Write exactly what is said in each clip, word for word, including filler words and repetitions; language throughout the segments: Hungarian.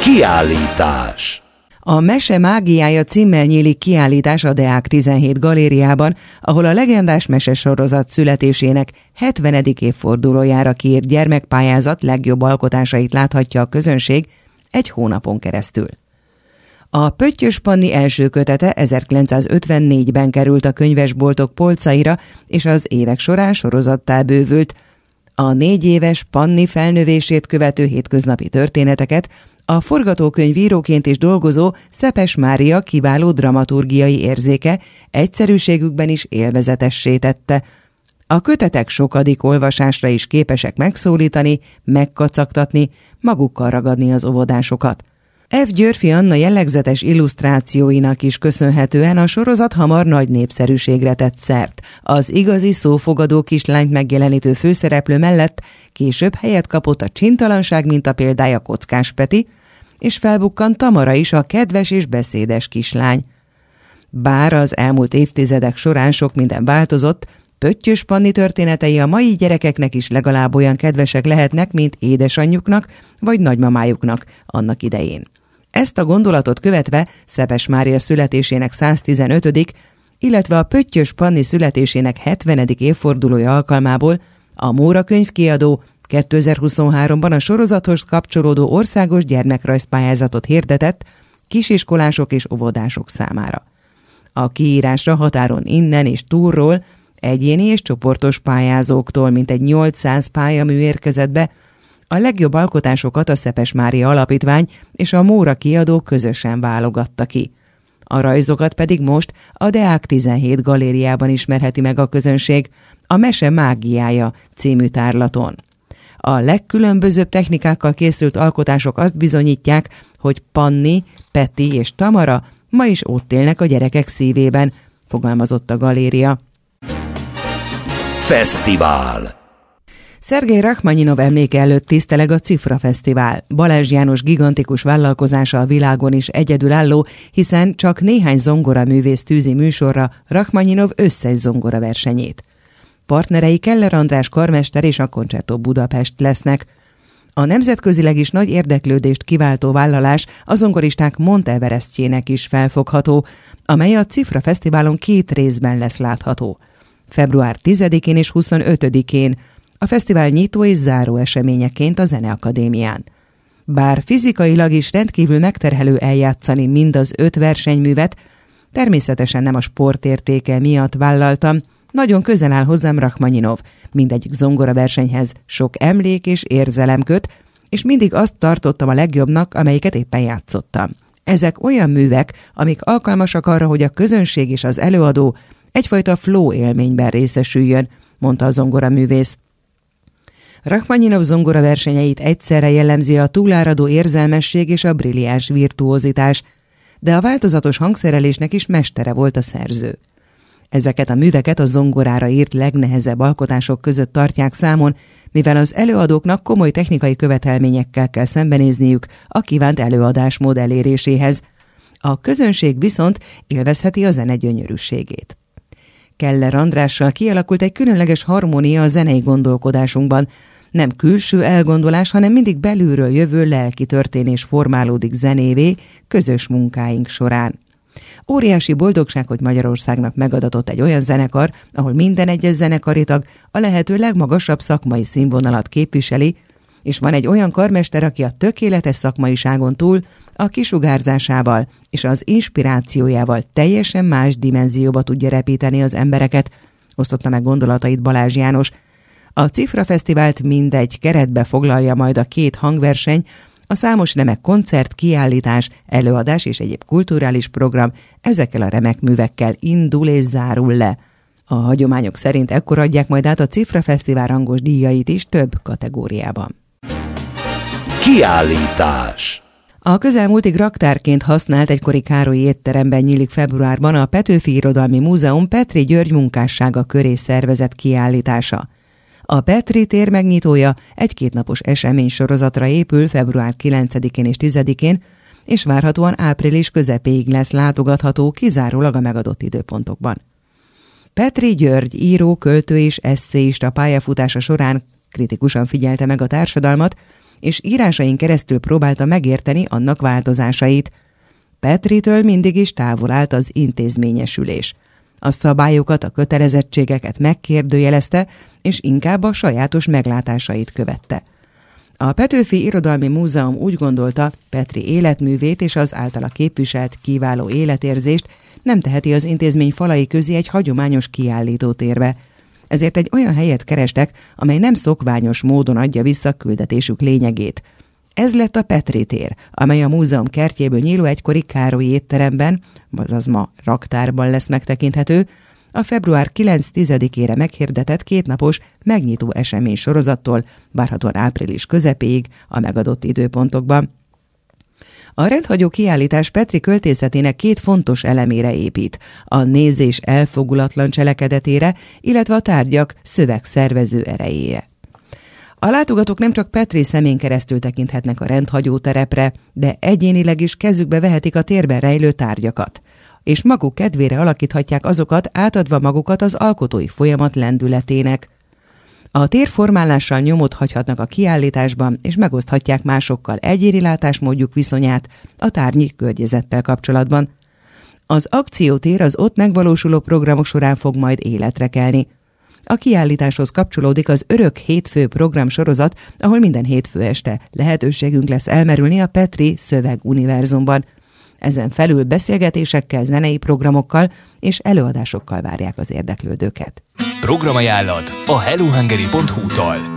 Kiállítás. A Mese mágiája címmel nyílik kiállítás a Deák tizenhét galériában, ahol a legendás mesesorozat születésének hetvenedik évfordulójára kiírt gyermekpályázat legjobb alkotásait láthatja a közönség egy hónapon keresztül. A Pöttyös Panni első kötete ezerkilencszázötvennégyben került a könyvesboltok polcaira, és az évek során sorozattá bővült. A négy éves Panni felnövését követő hétköznapi történeteket a forgatókönyvíróként is dolgozó Szepes Mária kiváló dramaturgiai érzéke egyszerűségükben is élvezetessé tette. A kötetek sokadik olvasásra is képesek megszólítani, megkacagtatni, magukkal ragadni az óvodásokat. F. Györffy Anna jellegzetes illusztrációinak is köszönhetően a sorozat hamar nagy népszerűségre tett szert. Az igazi szófogadó kislányt megjelenítő főszereplő mellett később helyet kapott a Csintalanság mintapéldája Kockás Peti, és felbukkant Tamara is, a kedves és beszédes kislány. Bár az elmúlt évtizedek során sok minden változott, Pöttyös Panni történetei a mai gyerekeknek is legalább olyan kedvesek lehetnek, mint édesanyjuknak vagy nagymamájuknak annak idején. Ezt a gondolatot követve Szepes Mária születésének száztizenötödik, illetve a Pöttyös Panni születésének hetvenedik évfordulója alkalmából a Móra könyvkiadó kétezer-huszonháromban a sorozathoz kapcsolódó országos gyermekrajzpályázatot hirdetett kisiskolások és óvodások számára. A kiírásra határon innen és túlról egyéni és csoportos pályázóktól mintegy nyolcszáz pályamű érkezett be. A legjobb alkotásokat a Szepes Mária Alapítvány és a Móra kiadó közösen válogatta ki. A rajzokat pedig most a Deák tizenhét galériában ismerheti meg a közönség a Mese mágiája című tárlaton. A legkülönbözőbb technikákkal készült alkotások azt bizonyítják, hogy Panni, Peti és Tamara ma is ott élnek a gyerekek szívében, fogalmazott a galéria. Fesztivál. Szergej Rachmaninov emléke előtt tiszteleg a Cifra Fesztivál. Balázs János gigantikus vállalkozása a világon is egyedülálló, hiszen csak néhány zongoraművész tűzi műsorra Rachmaninov összes zongoraversenyét. Partnerei Keller András karmester és a Concerto Budapest lesznek. A nemzetközileg is nagy érdeklődést kiváltó vállalás a zongoristák Monteverestjének is felfogható, amely a Cifra Fesztiválon két részben lesz látható. február tizedikén és huszonötödikén, a fesztivál nyitó és záró eseményeként a Zeneakadémián. Bár fizikailag is rendkívül megterhelő eljátszani mind az öt versenyművet, természetesen nem a sportértéke miatt vállaltam, nagyon közel áll hozzám Rachmaninov, mindegyik zongoraversenyhez sok emlék és érzelem köt, és mindig azt tartottam a legjobbnak, amelyiket éppen játszottam. Ezek olyan művek, amik alkalmasak arra, hogy a közönség és az előadó egyfajta flow élményben részesüljön, mondta a zongoraművész. Rachmaninov zongoraversenyeit egyszerre jellemzi a túláradó érzelmesség és a brilliáns virtuózitás, de a változatos hangszerelésnek is mestere volt a szerző. Ezeket a műveket a zongorára írt legnehezebb alkotások között tartják számon, mivel az előadóknak komoly technikai követelményekkel kell szembenézniük a kívánt előadásmód eléréséhez. A közönség viszont élvezheti a zene gyönyörűségét. Keller Andrással kialakult egy különleges harmónia a zenei gondolkodásunkban. Nem külső elgondolás, hanem mindig belülről jövő lelki történés formálódik zenévé közös munkáink során. Óriási boldogság, hogy Magyarországnak megadatott egy olyan zenekar, ahol minden egyes zenekari tag a lehető legmagasabb szakmai színvonalat képviseli, és van egy olyan karmester, aki a tökéletes szakmaiságon túl a kisugárzásával és az inspirációjával teljesen más dimenzióba tudja repíteni az embereket, osztotta meg gondolatait Balázs János. A Cifra Fesztivált mindegy keretbe foglalja majd a két hangverseny, a számos remek koncert, kiállítás, előadás és egyéb kulturális program ezekkel a remek művekkel indul és zárul le. A hagyományok szerint ekkor adják majd át a Cifra Fesztivál rangos díjait is több kategóriában. Kiállítás. A közelmúltig raktárként használt egykori Károlyi étteremben nyílik februárban a Petőfi Irodalmi Múzeum Petri György munkássága köré szervezett kiállítása. A Petri tér megnyitója egy kétnapos eseménysorozatra épül február kilencedikén és tizedikén, és várhatóan április közepéig lesz látogatható kizárólag a megadott időpontokban. Petri György író, költő és esszéista pályafutása során kritikusan figyelte meg a társadalmat, és írásain keresztül próbálta megérteni annak változásait. Petritől mindig is távol állt az intézményesülés. A szabályokat, a kötelezettségeket megkérdőjelezte, és inkább a sajátos meglátásait követte. A Petőfi Irodalmi Múzeum úgy gondolta, Petri életművét és az általa képviselt kiváló életérzést nem teheti az intézmény falai közé egy hagyományos kiállítótérbe. Ezért egy olyan helyet kerestek, amely nem szokványos módon adja vissza küldetésük lényegét. Ez lett a Petri tér, amely a múzeum kertjéből nyíló egykori Károlyi étteremben, azaz ma raktárban lesz megtekinthető, a február kilenc-tizedikére meghirdetett kétnapos megnyitó esemény sorozattól, várhatóan április közepéig a megadott időpontokban. A rendhagyó kiállítás Petri költészetének két fontos elemére épít, a nézés elfogulatlan cselekedetére, illetve a tárgyak szövegszervező erejére. A látogatók nem csak Petri szemén keresztül tekinthetnek a rendhagyó terepre, de egyénileg is kezükbe vehetik a térben rejlő tárgyakat, és maguk kedvére alakíthatják azokat, átadva magukat az alkotói folyamat lendületének. A térformálással nyomot hagyhatnak a kiállításban, és megoszthatják másokkal egyéni látásmódjuk viszonyát a tárgyi környezettel kapcsolatban. Az akciótér az ott megvalósuló programok során fog majd életre kelni. A kiállításhoz kapcsolódik az Örök hétfő programsorozat, ahol minden hétfő este lehetőségünk lesz elmerülni a Petri szöveguniverzumban. Ezen felül beszélgetésekkel, zenei programokkal és előadásokkal várják az érdeklődőket. Programajánlat a hellohungary pont hu-tól.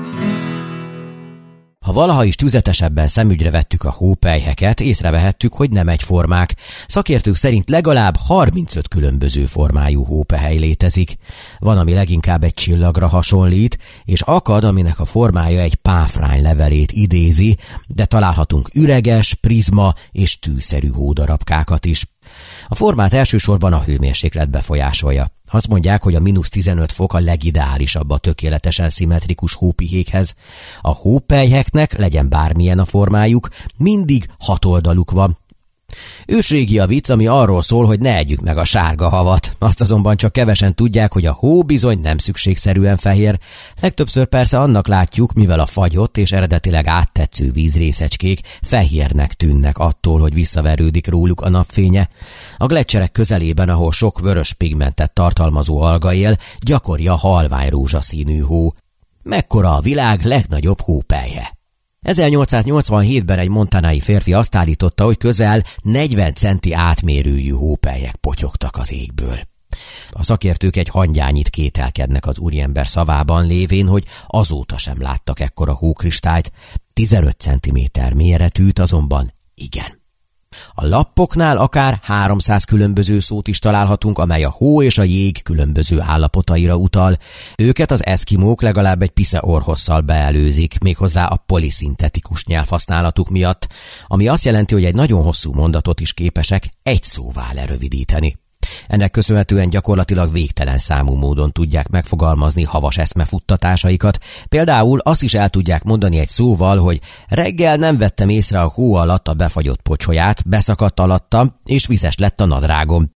Ha valaha is tüzetesebben szemügyre vettük a hópelyheket, észrevehettük, hogy nem egyformák. Szakértők szerint legalább harmincöt különböző formájú hópehely létezik. Van, ami leginkább egy csillagra hasonlít, és akad, aminek a formája egy páfrány levelét idézi, de találhatunk üreges, prizma és tűszerű hódarabkákat is. A formát elsősorban a hőmérséklet befolyásolja. Azt mondják, hogy a mínusz tizenöt fok a legideálisabb a tökéletesen szimmetrikus hópihékhez. A hópelyheknek, legyen bármilyen a formájuk, mindig hat oldaluk van. Ősrégi a vicc, ami arról szól, hogy ne együk meg a sárga havat. Azt azonban csak kevesen tudják, hogy a hó bizony nem szükségszerűen fehér. Legtöbbször persze annak látjuk, mivel a fagyott és eredetileg áttetsző vízrészecskék fehérnek tűnnek attól, hogy visszaverődik róluk a napfénye. A gleccserek közelében, ahol sok vörös pigmentet tartalmazó alga él, gyakori a halvány rózsaszínű hó. Mekkora a világ legnagyobb hópelyhe? ezernyolcszáznyolcvanhétben egy montanai férfi azt állította, hogy közel negyven centi átmérőjű hópelyhek potyogtak az égből. A szakértők egy hangyányit kételkednek az úriember szavában, lévén, hogy azóta sem láttak ekkora hókristályt, tizenöt centiméter méretűt azonban igen. A lappoknál akár háromszáz különböző szót is találhatunk, amely a hó és a jég különböző állapotaira utal. Őket az eszkimók legalább egy pisze orrhosszal beelőzik, méghozzá a poliszintetikus nyelvhasználatuk miatt, ami azt jelenti, hogy egy nagyon hosszú mondatot is képesek egy szóvá lerövidíteni. Ennek köszönhetően gyakorlatilag végtelen számú módon tudják megfogalmazni havas eszmefuttatásaikat. Például azt is el tudják mondani egy szóval, hogy reggel nem vettem észre a hó alatt a befagyott pocsolyát, beszakadt alattam, és vizes lett a nadrágom.